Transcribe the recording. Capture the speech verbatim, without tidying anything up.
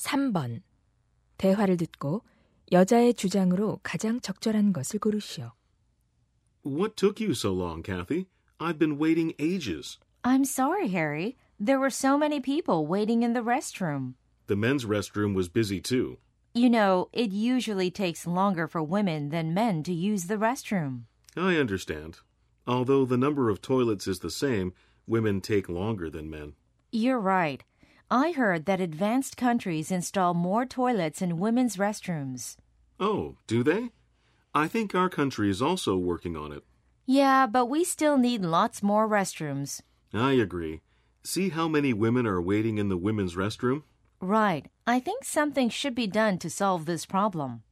삼 번. 대화를 듣고 여자의 주장으로 가장 적절한 것을 고르시오. What took you so long, Kathy? I've been waiting ages. I'm sorry, Harry. There were so many people waiting in the restroom. The men's restroom was busy too. You know, it usually takes longer for women than men to use the restroom. I understand. Although the number of toilets is the same, women take longer than men. You're right. I heard that advanced countries install more toilets in women's restrooms. Oh, do they? I think our country is also working on it. Yeah, but we still need lots more restrooms. I agree. See how many women are waiting in the women's restroom? Right. I think something should be done to solve this problem.